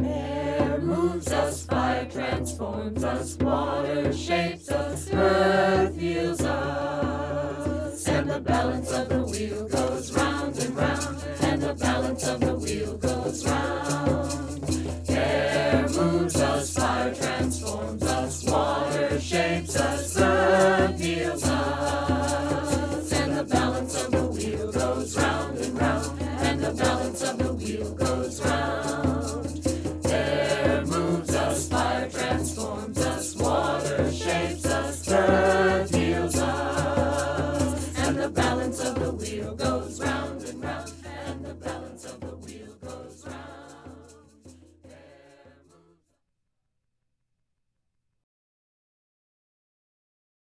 Air moves us, fire transforms us, water shapes us, earth heals us. And the balance of the wheel goes round and round, and the balance of